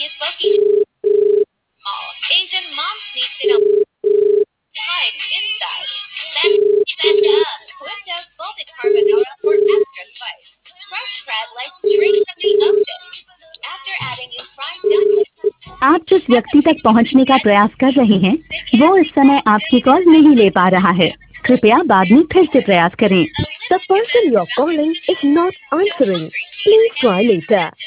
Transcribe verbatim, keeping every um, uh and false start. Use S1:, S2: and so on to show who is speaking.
S1: is location. Mall. Asian mom sneaks in a hides inside. Let's set up. Put out salted carbonara for extra spice. Fresh crab like straight from the ocean. After adding in fried dumplings,
S2: आप जिस व्यक्ति तक पहुंचने का प्रयास कर रहे हैं वो इस समय आपकी कॉल नहीं ले पा रहा है। कृपया बाद में फिर से प्रयास करें।
S1: a
S3: The
S1: little
S3: person you're calling is not answering. Please try later.